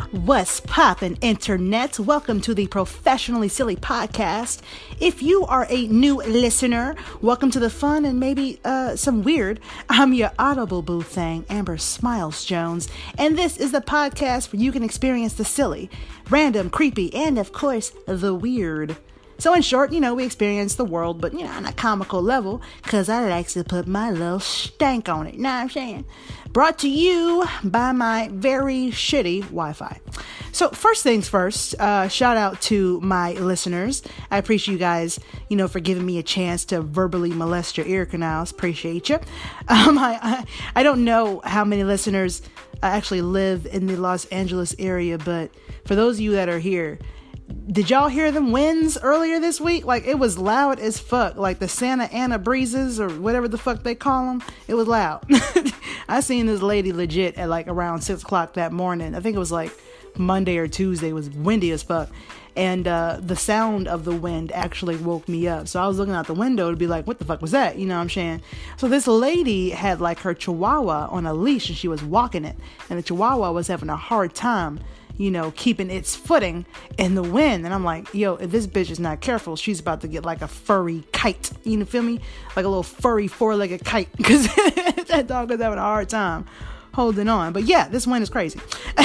What's poppin', internet? Welcome to the Professionally Silly Podcast. If you are a new listener, welcome to the fun and maybe some weird. I'm your audible boo thing, Amber Smiles Jones, and this is the podcast where you can experience the silly, random, creepy, and of course, the weird. So in short, we experience the world, but, on a comical level, because I like to put my little stank on it. Know what I'm saying? Brought to you by my very shitty Wi-Fi. So first things first, shout out to my listeners. I appreciate you guys, for giving me a chance to verbally molest your ear canals. Appreciate you. I don't know how many listeners actually live in the Los Angeles area, but for those of you that are here, did y'all hear them winds earlier this week? Like, it was loud as fuck. Like the Santa Ana breezes or whatever the fuck they call them. It was loud. I seen this lady legit at like around 6 o'clock that morning. I think it was like Monday or Tuesday. It was windy as fuck. And the sound of the wind actually woke me up. So I was looking out the window to be like, what the fuck was that? You know what I'm saying? So this lady had like her chihuahua on a leash and she was walking it. And the chihuahua was having a hard time keeping its footing in the wind. And I'm like, yo, if this bitch is not careful, she's about to get like a furry kite. You feel me? Like a little furry 4-legged kite. Because that dog is having a hard time holding on. But yeah, this wind is crazy.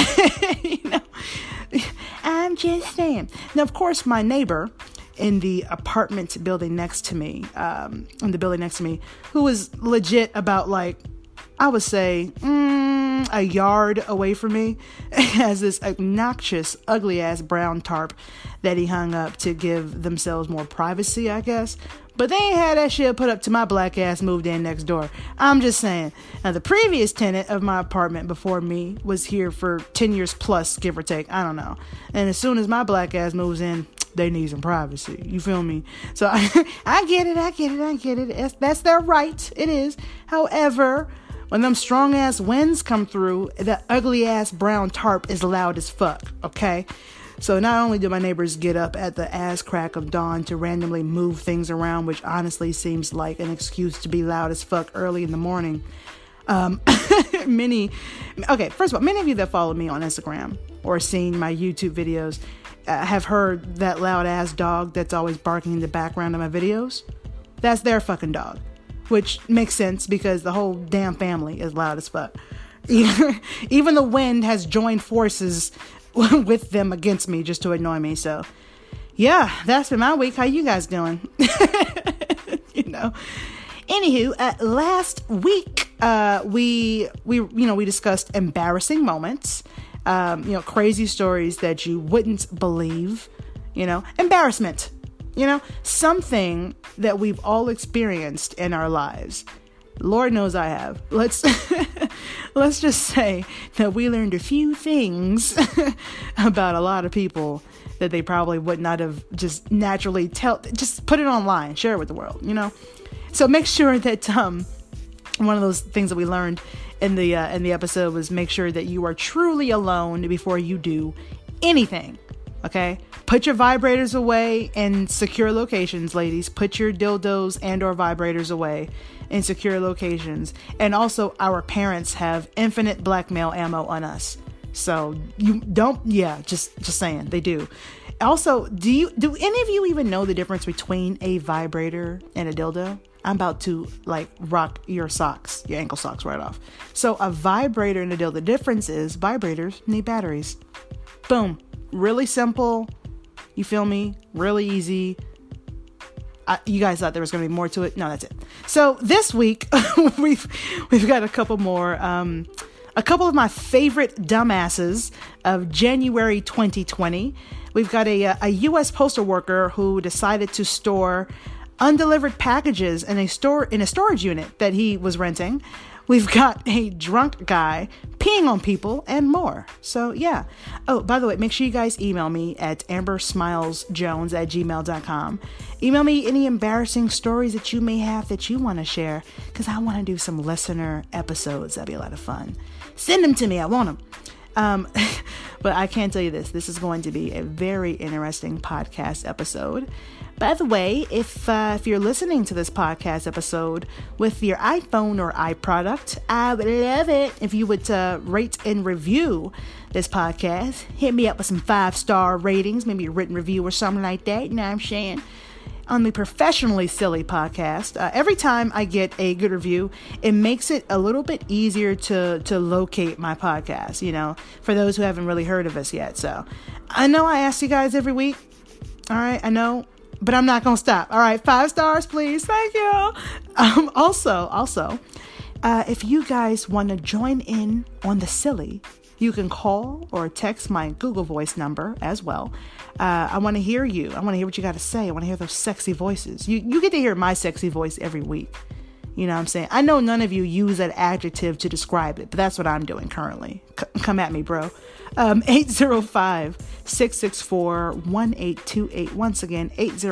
I'm just saying. Now, of course, my neighbor in the apartment building next to me, who was legit about like, I would say, a yard away from me, has this obnoxious, ugly-ass brown tarp that he hung up to give themselves more privacy, I guess. But they ain't had that shit put up to my black ass moved in next door. I'm just saying. Now, the previous tenant of my apartment before me was here for 10 years plus, give or take. I don't know. And as soon as my black ass moves in, they need some privacy. You feel me? So I get it. That's their right. It is. However, when them strong-ass winds come through, that ugly-ass brown tarp is loud as fuck, okay? So not only do my neighbors get up at the ass crack of dawn to randomly move things around, which honestly seems like an excuse to be loud as fuck early in the morning. First of all, many of you that follow me on Instagram or seen my YouTube videos have heard that loud-ass dog that's always barking in the background of my videos. That's their fucking dog. Which makes sense because the whole damn family is loud as fuck. Even the wind has joined forces with them against me just to annoy me. So, yeah, that's been my week. How you guys doing? Anywho, last week we discussed embarrassing moments. Crazy stories that you wouldn't believe. Embarrassment. Something that we've all experienced in our lives. Lord knows I have. Let's just say that we learned a few things about a lot of people that they probably would not have just naturally just put it online, share it with the world, So make sure that one of those things that we learned in the episode was make sure that you are truly alone before you do anything. Okay, put your vibrators away in secure locations, ladies. Put your dildos and or vibrators away in secure locations. And also, our parents have infinite blackmail ammo on us. So you don't, just saying, they do. Also, do any of you even know the difference between a vibrator and a dildo? I'm about to rock your ankle socks right off. So a vibrator and a dildo, the difference is vibrators need batteries. Boom. Really simple. You feel me? Really easy. You guys thought there was going to be more to it. No, that's it. So this week we've got a couple more. A couple of my favorite dumbasses of January 2020. We've got a U.S. postal worker who decided to store undelivered packages in a storage unit that he was renting. We've got a drunk guy peeing on people and more. So, yeah. Oh, by the way, make sure you guys email me at ambersmilesjones@gmail.com. Email me any embarrassing stories that you may have that you want to share, because I want to do some listener episodes. That'd be a lot of fun. Send them to me. I want them. But I can tell you this. This is going to be a very interesting podcast episode. By the way, if you're listening to this podcast episode with your iPhone or iProduct, I would love it if you would rate and review this podcast. Hit me up with some 5-star ratings, maybe a written review or something like that. You know what I'm saying? On the Professionally Silly podcast. Every time I get a good review, it makes it a little bit easier to locate my podcast, you know, for those who haven't really heard of us yet. So I know I ask you guys every week. All right, I know, but I'm not going to stop. All right, 5 stars, please. Thank you. Also, if you guys want to join in on the silly, you can call or text my Google Voice number as well. I want to hear you. I want to hear what you got to say. I want to hear those sexy voices. You get to hear my sexy voice every week. You know what I'm saying? I know none of you use that adjective to describe it, but that's what I'm doing currently. Come at me, bro. 805-664-1828. Once again,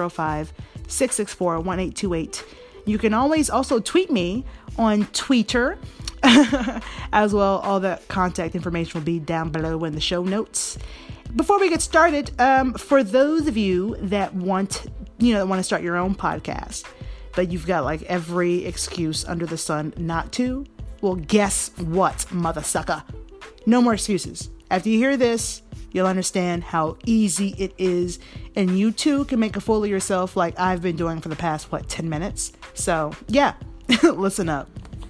805-664-1828. You can always also tweet me on Twitter as well. All the contact information will be down below in the show notes. Before we get started, for those of you that want to start your own podcast, but you've got like every excuse under the sun not to, well, guess what, mother sucker? No more excuses. After you hear this, you'll understand how easy it is, and you too can make a fool of yourself like I've been doing for the past, 10 minutes? So, yeah, listen up.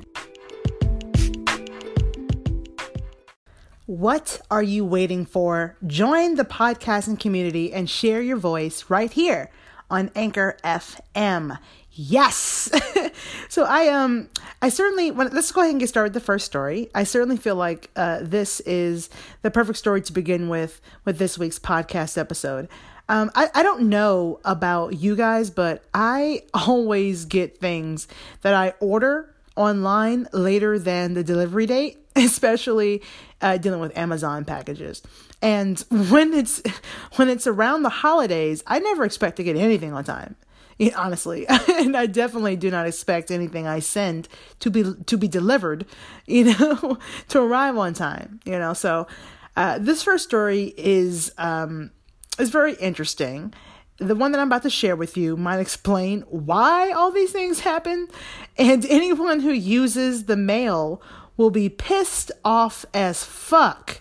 What are you waiting for? Join the podcasting community and share your voice right here on Anchor FM. Yes. So I certainly let's go ahead and get started with the first story. I certainly feel like this is the perfect story to begin with this week's podcast episode. I don't know about you guys, but I always get things that I order online later than the delivery date, especially dealing with Amazon packages. And when it's around the holidays, I never expect to get anything on time. Honestly, and I definitely do not expect anything I send to be delivered, to arrive on time. So this first story is very interesting. The one that I'm about to share with you might explain why all these things happen, and anyone who uses the mail will be pissed off as fuck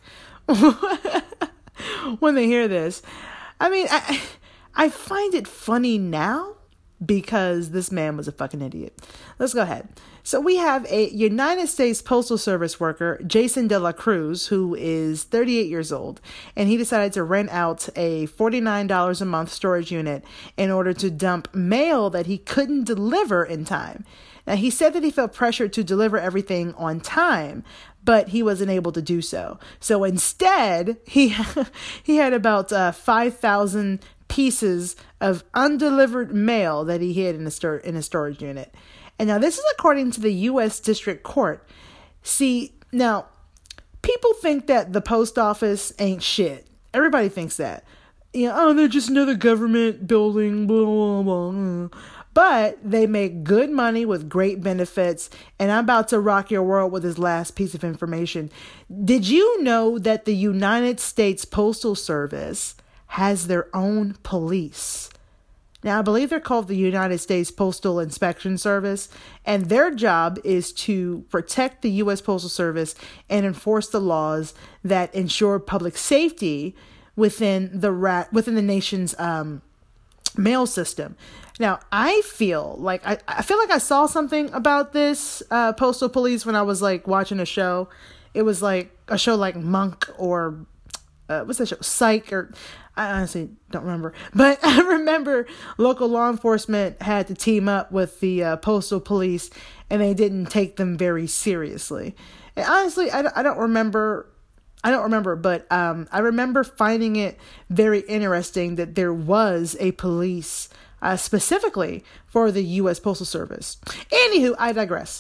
when they hear this. I mean, I find it funny now because this man was a fucking idiot. Let's go ahead. So we have a United States Postal Service worker, Jason De La Cruz, who is 38 years old, and he decided to rent out a $49 a month storage unit in order to dump mail that he couldn't deliver in time. Now, he said that he felt pressured to deliver everything on time, but he wasn't able to do so. So instead, he had about 5,000 pieces of undelivered mail that he hid in a storage unit. And now this is according to the U.S. District Court. See, now, people think that the post office ain't shit. Everybody thinks that. They're just another government building, blah, blah, blah. But they make good money with great benefits, and I'm about to rock your world with this last piece of information. Did you know that the United States Postal Service has their own police? Now, I believe they're called the United States Postal Inspection Service, and their job is to protect the U.S. Postal Service and enforce the laws that ensure public safety within the nation's mail system. Now, I feel like I saw something about this postal police when I was like watching a show. It was like a show like Monk or what's that show? Psych, or I honestly don't remember. But I remember local law enforcement had to team up with the postal police, and they didn't take them very seriously. And honestly, I don't remember, but I remember finding it very interesting that there was a police specifically for the U.S. Postal Service. Anywho, I digress.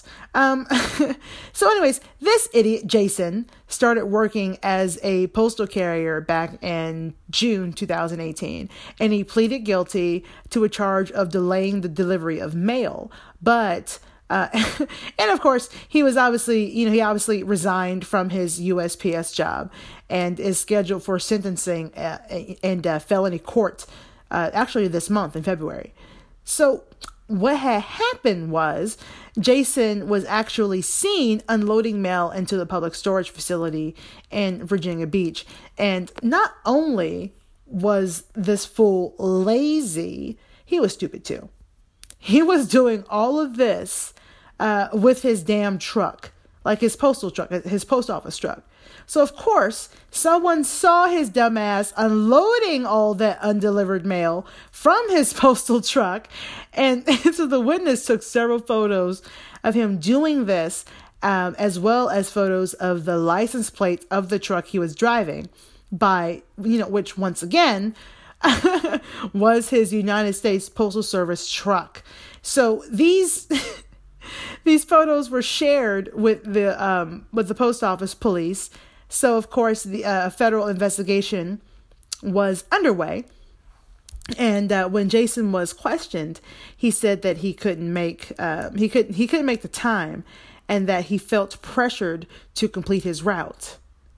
So anyways, this idiot, Jason, started working as a postal carrier back in June 2018, and he pleaded guilty to a charge of delaying the delivery of mail. But And of course, he obviously resigned from his USPS job and is scheduled for sentencing and felony court actually this month in February. So what had happened was Jason was actually seen unloading mail into the public storage facility in Virginia Beach. And not only was this fool lazy, he was stupid too. He was doing all of this with his damn truck, like his postal truck, his post office truck. So, of course, someone saw his dumbass unloading all that undelivered mail from his postal truck. And so the witness took several photos of him doing this, as well as photos of the license plate of the truck he was driving which once again was his United States Postal Service truck. So these photos were shared with the post office police. So of course the federal investigation was underway. And when Jason was questioned, he said that he couldn't make the time, and that he felt pressured to complete his route.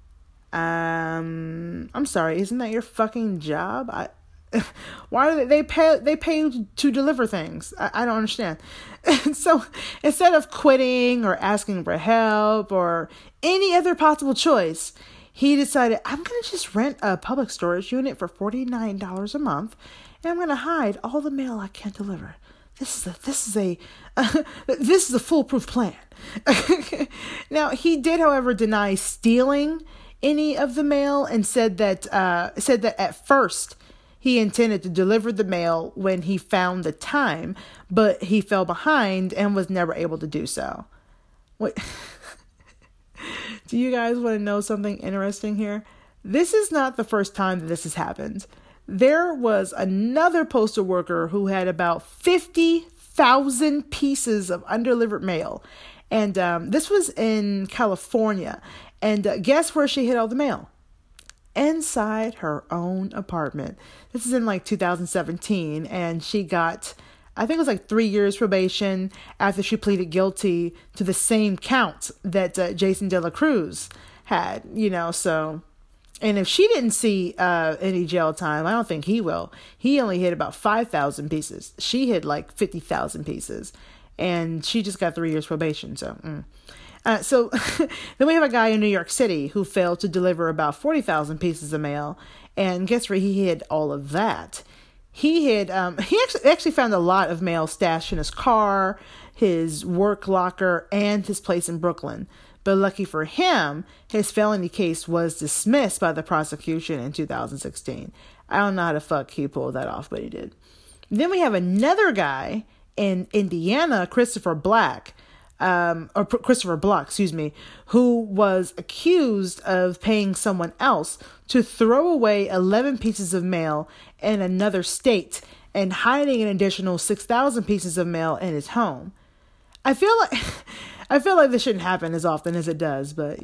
I'm sorry, isn't that your fucking job? Why do they pay you to deliver things? I don't understand. So instead of quitting or asking for help or any other possible choice, he decided, I'm going to just rent a public storage unit for $49 a month, and I'm going to hide all the mail I can't deliver. This is a foolproof plan. Now, he did, however, deny stealing any of the mail and said that at first he intended to deliver the mail when he found the time, but he fell behind and was never able to do so. Wait. Do you guys want to know something interesting here? This is not the first time that this has happened. There was another postal worker who had about 50,000 pieces of undelivered mail. And this was in California. And guess where she hid all the mail? Inside her own apartment. This is in like 2017. And she got, I think it was like 3 years probation after she pleaded guilty to the same count that Jason De La Cruz had, so. And if she didn't see any jail time, I don't think he will. He only hid about 5,000 pieces. She hid like 50,000 pieces. And she just got 3 years probation. So, so then we have a guy in New York City who failed to deliver about 40,000 pieces of mail. And guess where he hid all of that? He actually found a lot of mail stashed in his car, his work locker, and his place in Brooklyn. But lucky for him, his felony case was dismissed by the prosecution in 2016. I don't know how the fuck he pulled that off, but he did. Then we have another guy in Indiana, Christopher Block, who was accused of paying someone else to throw away 11 pieces of mail in another state and hiding an additional 6,000 pieces of mail in his home. I feel like this shouldn't happen as often as it does, but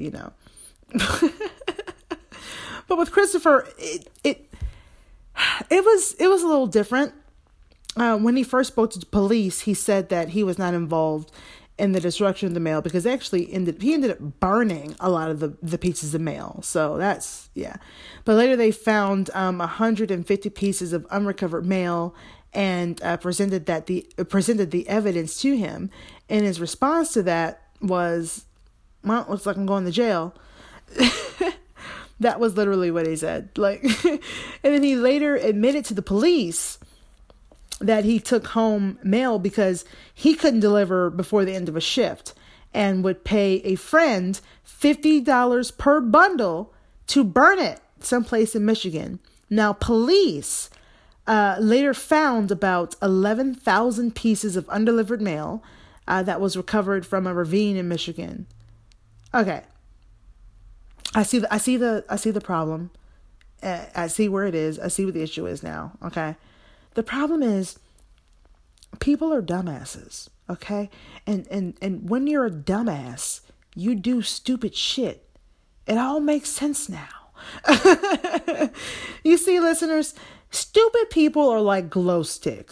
But with Christopher, it was a little different. When he first spoke to the police, he said that he was not involved in the destruction of the mail because he ended up burning a lot of the pieces of mail. So that's, yeah. But later they found 150 pieces of unrecovered mail and presented the evidence to him. And his response to that was, well, looks like I'm going to jail. That was literally what he said. And then he later admitted to the police that he took home mail because he couldn't deliver before the end of a shift and would pay a friend $50 per bundle to burn it someplace in Michigan. Now, police later found about 11,000 pieces of undelivered mail that was recovered from a ravine in Michigan. Okay. I see the problem. I see where it is. I see what the issue is now. Okay. The problem is people are dumbasses. Okay. And when you're a dumbass, you do stupid shit. It all makes sense now. You see, listeners, stupid people are like glow sticks.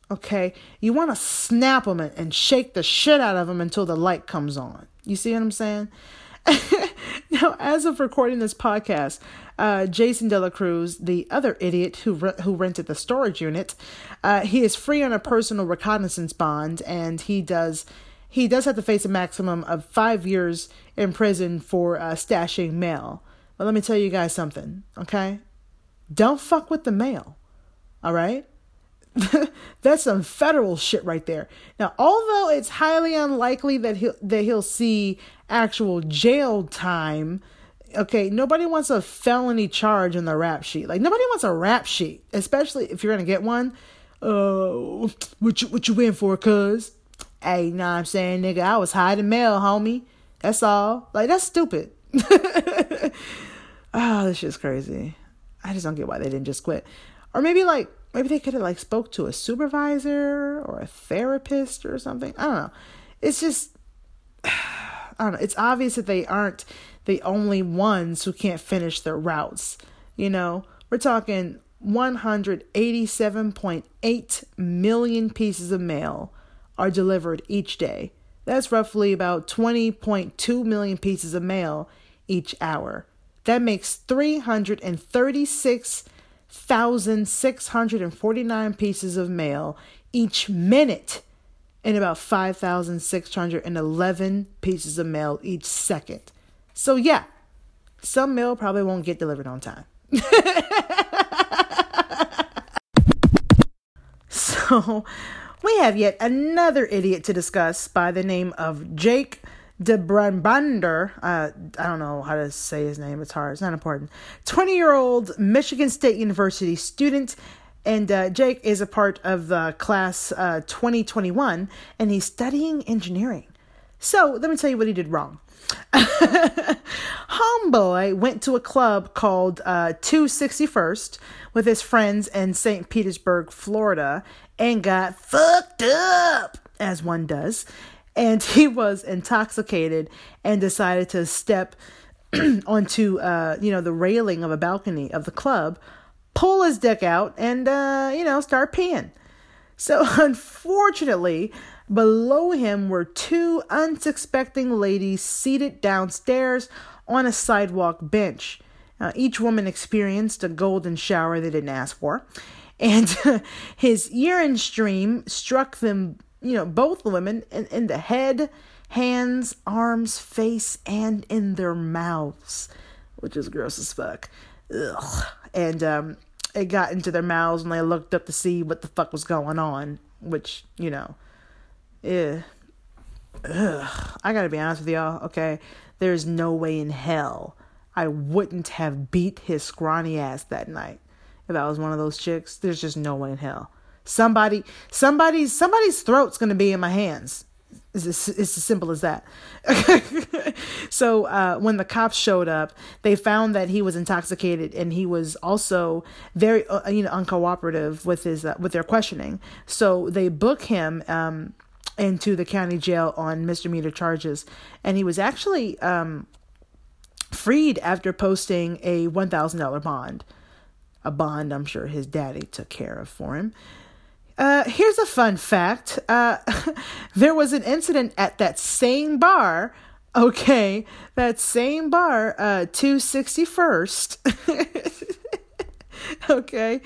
Okay, you want to snap them and shake the shit out of them until the light comes on. You see what I'm saying? Now, as of recording this podcast, Jason De La Cruz, the other idiot who rented the storage unit, he is free on a personal reconnaissance bond, and he does have to face a maximum of 5 years in prison for stashing mail. But let me tell you guys something, okay? Don't fuck with the mail, all right? That's some federal shit right there. Now, although it's highly unlikely that he'll see actual jail time, okay, nobody wants a felony charge on the rap sheet. Like, nobody wants a rap sheet, especially if you're gonna get one. What you in for, cuz? Hey, know what I'm saying, nigga, I was hiding mail, homie. That's all. Like, that's stupid. Oh, this shit's crazy. I just don't get why they didn't just quit. Or maybe they could have spoke to a supervisor or a therapist or something. I don't know. It's just, I don't know. It's obvious that they aren't the only ones who can't finish their routes. You know, we're talking 187.8 million pieces of mail are delivered each day. That's roughly about 20.2 million pieces of mail each hour. That makes 336,649 pieces of mail each minute and about 5,611 pieces of mail each second. So yeah, some mail probably won't get delivered on time. So we have yet another idiot to discuss by the name of Jake de Brabander. I don't know how to say his name. It's hard. It's not important. 20-year-old Michigan State University student. And Jake is a part of the class 2021, and he's studying engineering. So let me tell you what he did wrong. Homeboy went to a club called 261st with his friends in St. Petersburg, Florida, and got fucked up, as one does. And he was intoxicated and decided to step onto, the railing of a balcony of the club, pull his dick out, and, start peeing. So, unfortunately, below him were two unsuspecting ladies seated downstairs on a sidewalk bench. Each woman experienced a golden shower they didn't ask for. And his urine stream struck them, both women in the head, hands, arms, face, and in their mouths, which is gross as fuck. Ugh. And it got into their mouths and they looked up to see what the fuck was going on, which, Ugh. I gotta be honest with y'all, okay? There's no way in hell I wouldn't have beat his scrawny ass that night. If I was one of those chicks, there's just no way in hell. Somebody's throat's gonna be in my hands. It's as simple as that. So when the cops showed up, they found that he was intoxicated and he was also very uncooperative with their questioning. So they book him into the county jail on misdemeanor charges, and he was actually freed after posting a $1,000 bond. A bond I'm sure his daddy took care of for him. Here's a fun fact. There was an incident at that same bar. Okay, that same bar, 261st. Okay.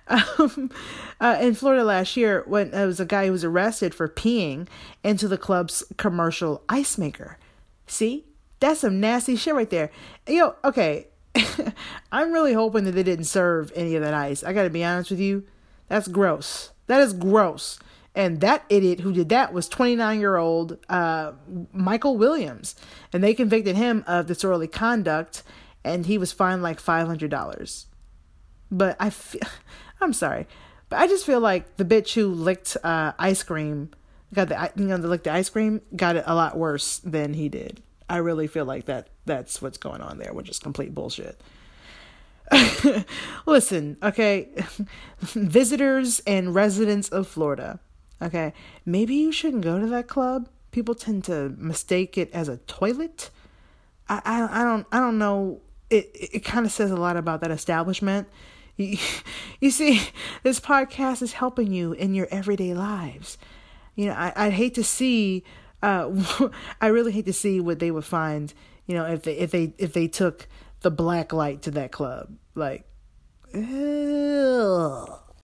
In Florida last year, when there was a guy who was arrested for peeing into the club's commercial ice maker. See? That's some nasty shit right there. Okay. I'm really hoping that they didn't serve any of that ice. I gotta be honest with you. That's gross. That is gross. And that idiot who did that was 29-year-old Michael Williams. And they convicted him of disorderly conduct, and he was fined like $500. But I'm sorry, but I just feel like the bitch who licked ice cream, licked the ice cream, got it a lot worse than he did. I really feel like that's what's going on there, which is complete bullshit. Listen, okay, visitors and residents of Florida, okay, maybe you shouldn't go to that club. People tend to mistake it as a toilet. I don't know. It kind of says a lot about that establishment. You see, this podcast is helping you in your everyday lives. I'd hate to see, I really hate to see what they would find, if they took the black light to that club. Like, ew.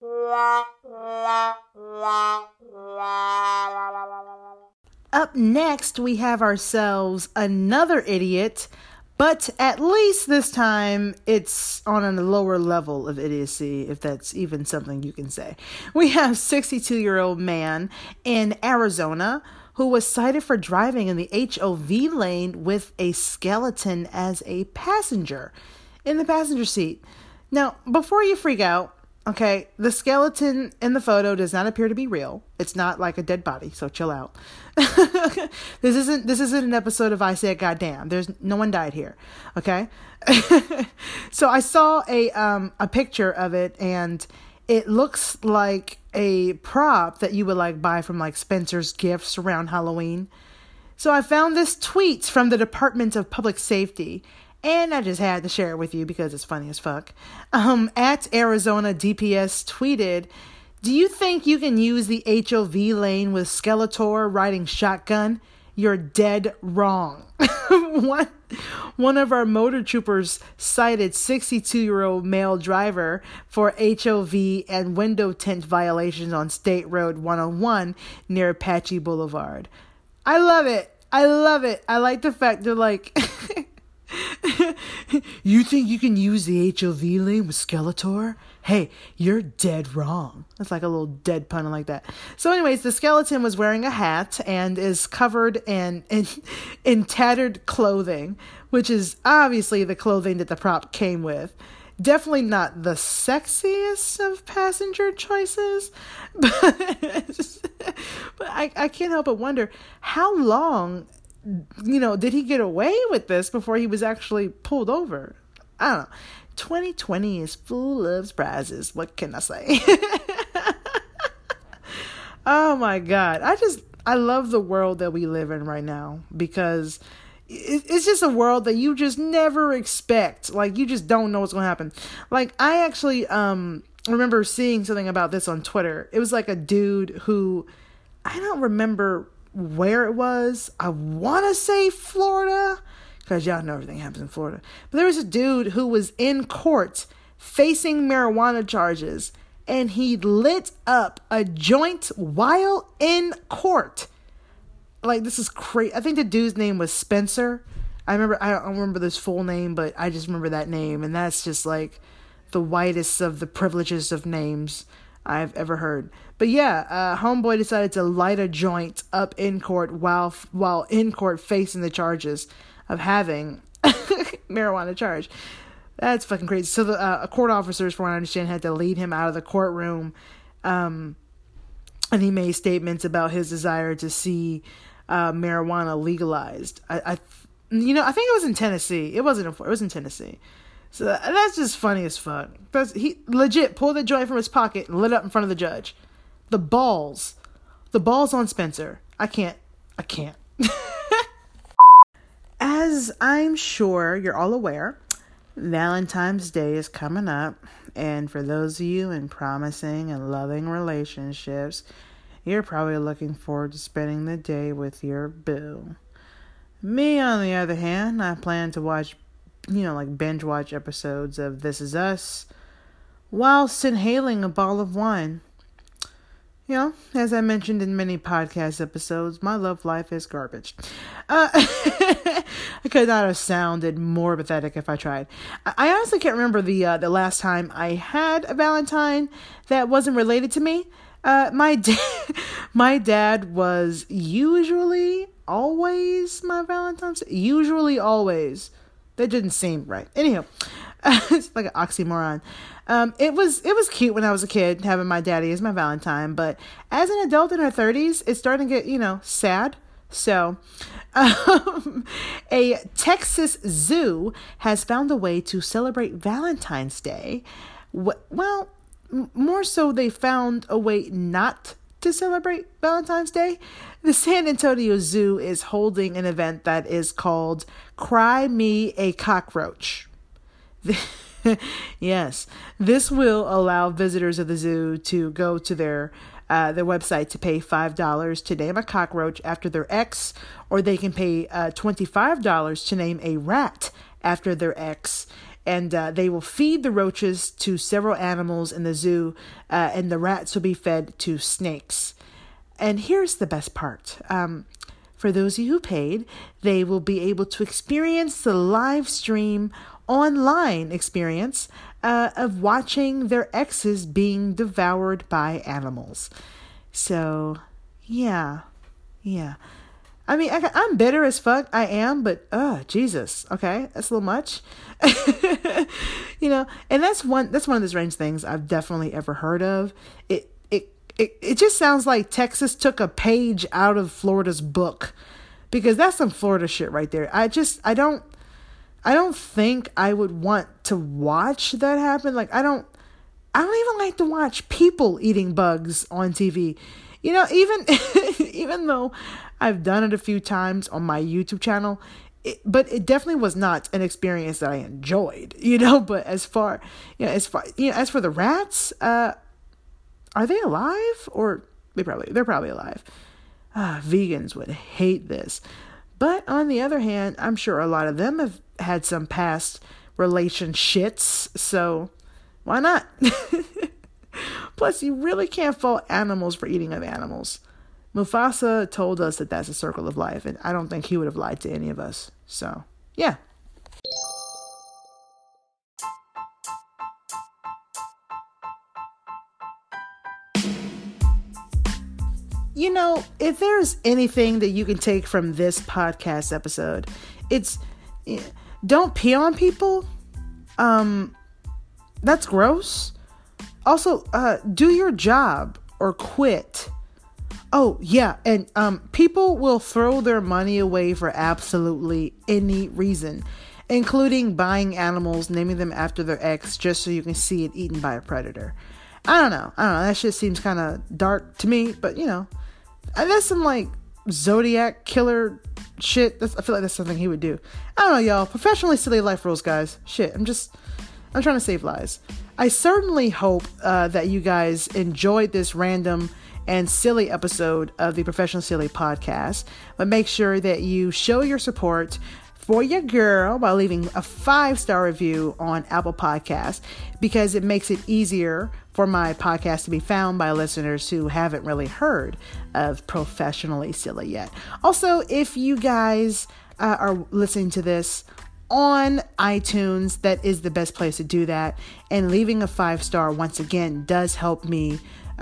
Up next, we have ourselves another idiot, but at least this time it's on a lower level of idiocy, if that's even something you can say. We have 62-year-old man in Arizona who was cited for driving in the HOV lane with a skeleton as a passenger in the passenger seat. Now, before you freak out, okay, the skeleton in the photo does not appear to be real. It's not like a dead body, so chill out. This isn't an episode of I Said Goddamn. There's no one died here, okay? So I saw a picture of it, and it looks like a prop that you would like buy from like Spencer's Gifts around Halloween. So I found this tweet from the Department of Public Safety, and I just had to share it with you because it's funny as fuck. At Arizona DPS tweeted, "Do you think you can use the HOV lane with Skeletor riding shotgun? You're dead wrong." One of our motor troopers cited 62-year-old male driver for HOV and window tint violations on State Road 101 near Apache Boulevard. I love it. I like the fact they're like, "You think you can use the HOV lane with Skeletor? Hey, you're dead wrong." That's like a little dead pun like that. So anyways, the skeleton was wearing a hat and is covered in tattered clothing, which is obviously the clothing that the prop came with. Definitely not the sexiest of passenger choices, but I can't help but wonder how long, did he get away with this before he was actually pulled over? I don't know. 2020 is full of surprises. What can I say? Oh my God. I love the world that we live in right now, because it's just a world that you just never expect. Like, you just don't know what's going to happen. Like, I actually remember seeing something about this on Twitter. It was like a dude who, I don't remember where it was. I want to say Florida, because y'all know everything happens in Florida. But there was a dude who was in court facing marijuana charges, and he lit up a joint while in court. Like, this is crazy. I think the dude's name was Spencer. I don't remember his full name, but I just remember that name. And that's just like the whitest of the privileged of names I've ever heard. But yeah, homeboy decided to light a joint up in court while in court facing the charges of having marijuana charge. That's fucking crazy. So the court officers, from what I understand, had to lead him out of the courtroom. And he made statements about his desire to see marijuana legalized. I think it was in Tennessee. It was in Tennessee. So that's just funny as fuck. He legit pulled the joint from his pocket and lit up in front of the judge. The balls on Spencer. I can't. As I'm sure you're all aware, Valentine's Day is coming up, and for those of you in promising and loving relationships, you're probably looking forward to spending the day with your boo. Me, on the other hand, I plan to watch, binge watch episodes of This Is Us whilst inhaling a bottle of wine. As I mentioned in many podcast episodes, my love life is garbage. I could not have sounded more pathetic if I tried. I honestly can't remember the last time I had a Valentine that wasn't related to me. My dad was usually always my Valentine's. Usually always. That didn't seem right. Anyhow, it's like an oxymoron. It was cute when I was a kid, having my daddy as my Valentine, but as an adult in her 30s, it's starting to get, sad. So, a Texas zoo has found a way to celebrate Valentine's Day. Well, more so, they found a way not to celebrate Valentine's Day. The San Antonio Zoo is holding an event that is called Cry Me a Cockroach. Yes, this will allow visitors of the zoo to go to their website to pay $5 to name a cockroach after their ex, or they can pay $25 to name a rat after their ex. And they will feed the roaches to several animals in the zoo, and the rats will be fed to snakes. And here's the best part. For those of you who paid, they will be able to experience the live stream online experience of watching their exes being devoured by animals. So, yeah. I mean, I'm bitter as fuck. I am, but Jesus, okay, that's a little much. And that's one of the strange things I've definitely ever heard of. It just sounds like Texas took a page out of Florida's book, because that's some Florida shit right there. I don't think I would want to watch that happen. Like, I don't even like to watch people eating bugs on TV. Even though I've done it a few times on my YouTube channel, but it definitely was not an experience that I enjoyed, but as for the rats, are they alive? Or they're probably alive. Vegans would hate this. But on the other hand, I'm sure a lot of them have had some past relationships, so why not? Plus, you really can't fault animals for eating other animals. Mufasa told us that that's a circle of life, and I don't think he would have lied to any of us. So, yeah. If there's anything that you can take from this podcast episode, it's don't pee on people. That's gross. Also, do your job or quit. Oh, yeah. And people will throw their money away for absolutely any reason, including buying animals, naming them after their ex, just so you can see it eaten by a predator. I don't know. That shit seems kind of dark to me, but that's some like Zodiac killer shit. I feel like that's something he would do. I don't know, y'all. Professionally silly life rules, guys. Shit. I'm trying to save lives. I certainly hope that you guys enjoyed this random and silly episode of the Professional Silly Podcast. But make sure that you show your support for your girl by leaving a 5-star review on Apple Podcasts, because it makes it easier for my podcast to be found by listeners who haven't really heard of Professionally Silly yet. Also, if you guys are listening to this on iTunes, that is the best place to do that. And leaving a 5-star, once again, does help me,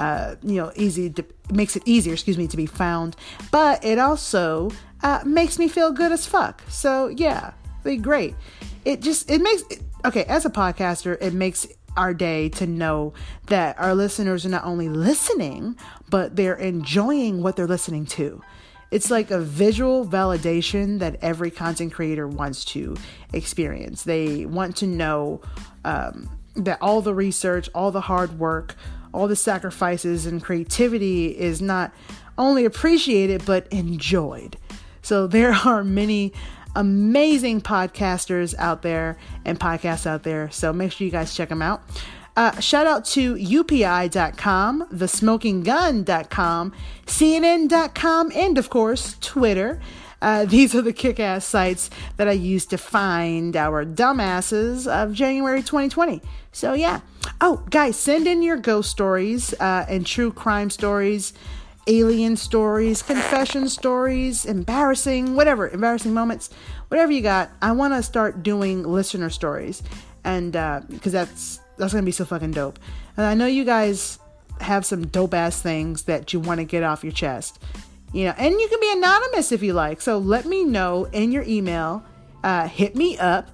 makes it easier, to be found. But it also makes me feel good as fuck. So yeah, be great. As a podcaster, it makes our day to know that our listeners are not only listening, but they're enjoying what they're listening to. It's like a visual validation that every content creator wants to experience. They want to know that all the research, all the hard work, all the sacrifices and creativity is not only appreciated, but enjoyed. So there are many amazing podcasters out there and podcasts out there. So make sure you guys check them out. Shout out to UPI.com, thesmokinggun.com, CNN.com, and of course, Twitter. These are the kick-ass sites that I used to find our dumbasses of January 2020. So yeah. Oh, guys, send in your ghost stories and true crime stories, alien stories, confession stories, embarrassing moments, whatever you got. I want to start doing listener stories, and because that's gonna be so fucking dope. And I know you guys have some dope ass things that you want to get off your chest, and you can be anonymous if you like. So let me know in your email. Hit me up,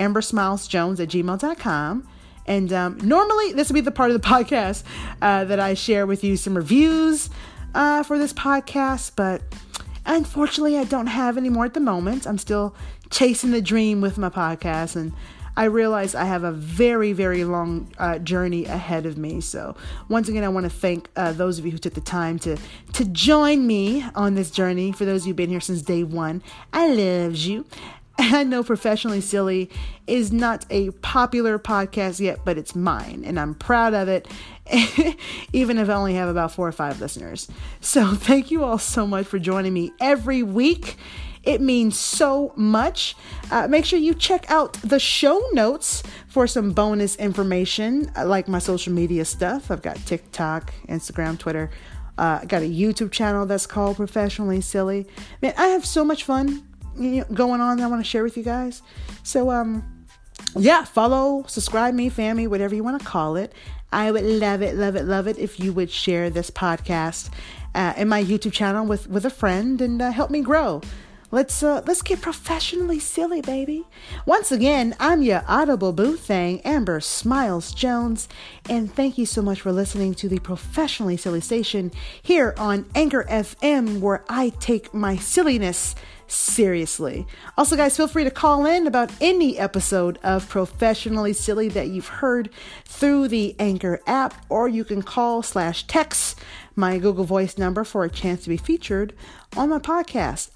ambersmilesjones@gmail.com. And normally this will be the part of the podcast that I share with you some reviews for this podcast, but unfortunately I don't have any more at the moment. I'm still chasing the dream with my podcast, and I realize I have a very, very long journey ahead of me. So once again, I want to thank those of you who took the time to join me on this journey. For those of you who've been here since day one, I love you. I know Professionally Silly is not a popular podcast yet, but it's mine, and I'm proud of it, even if I only have about 4 or 5 listeners. So thank you all so much for joining me every week. It means so much. Make sure you check out the show notes for some bonus information, like my social media stuff. I've got TikTok, Instagram, Twitter. I got a YouTube channel that's called Professionally Silly. Man, I have so much fun going on that I want to share with you guys. So, follow, subscribe me, fan me, whatever you want to call it. I would love it if you would share this podcast in my YouTube channel with a friend and help me grow. Let's get professionally silly, baby. Once again, I'm your audible boo thing, Amber Smiles Jones, and thank you so much for listening to the Professionally Silly Station here on Anchor FM, where I take my silliness seriously. Also, guys, feel free to call in about any episode of Professionally Silly that you've heard through the Anchor app, or you can call/text my Google Voice number for a chance to be featured on my podcast,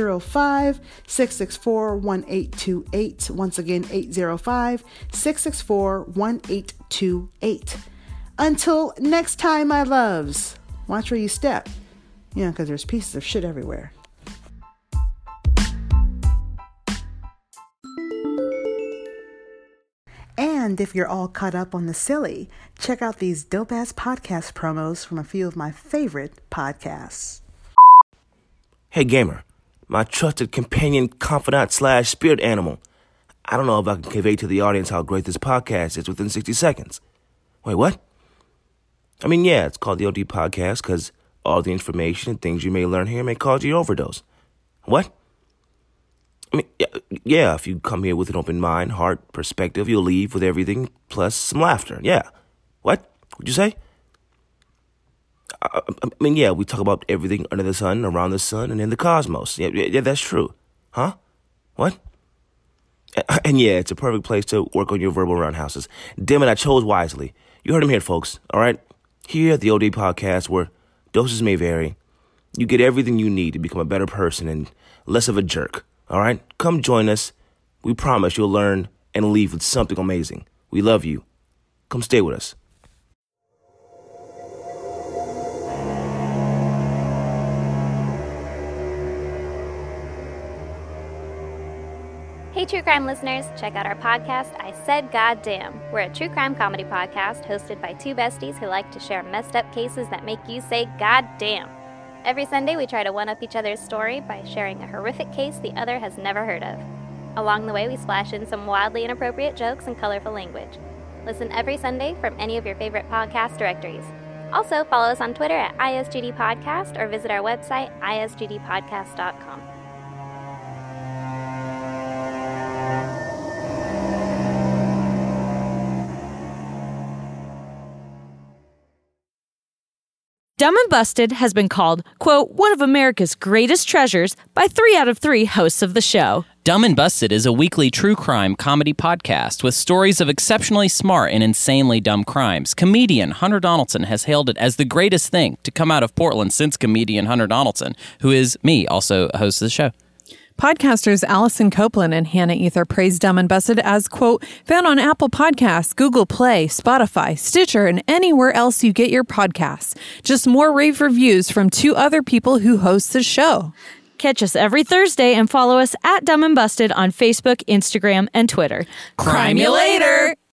805-664-1828. Once again, 805-664-1828. Until next time, my loves, watch where you step, because there's pieces of shit everywhere. And if you're all caught up on the silly, check out these dope-ass podcast promos from a few of my favorite podcasts. Hey, gamer, my trusted companion, confidant / spirit animal. I don't know if I can convey to the audience how great this podcast is within 60 seconds. Wait, what? I mean, yeah, it's called the OD Podcast because all the information and things you may learn here may cause you to overdose. What? I mean, yeah, if you come here with an open mind, heart, perspective, you'll leave with everything plus some laughter. Yeah. What? What'd you say? I mean, yeah, we talk about everything under the sun, around the sun, and in the cosmos. Yeah, that's true. Huh? What? And yeah, it's a perfect place to work on your verbal roundhouses. Damn it, I chose wisely. You heard him here, folks. All right? Here at the OD Podcast, where doses may vary, you get everything you need to become a better person and less of a jerk. All right? Come join us. We promise you'll learn and leave with something amazing. We love you. Come stay with us. Hey, true crime listeners, check out our podcast, I Said Goddamn. We're a true crime comedy podcast hosted by 2 besties who like to share messed up cases that make you say goddamn. Every Sunday, we try to one-up each other's story by sharing a horrific case the other has never heard of. Along the way, we splash in some wildly inappropriate jokes and colorful language. Listen every Sunday from any of your favorite podcast directories. Also, follow us on Twitter at ISGD Podcast or visit our website, isgdpodcast.com. Dumb and Busted has been called, quote, one of America's greatest treasures by 3 out of 3 hosts of the show. Dumb and Busted is a weekly true crime comedy podcast with stories of exceptionally smart and insanely dumb crimes. Comedian Hunter Donaldson has hailed it as the greatest thing to come out of Portland since comedian Hunter Donaldson, who is me, also a host of the show. Podcasters Allison Copeland and Hannah Ether praise Dumb and Busted as, quote, found on Apple Podcasts, Google Play, Spotify, Stitcher, and anywhere else you get your podcasts. Just more rave reviews from 2 other people who host the show. Catch us every Thursday and follow us at Dumb and Busted on Facebook, Instagram, and Twitter. Crime you later!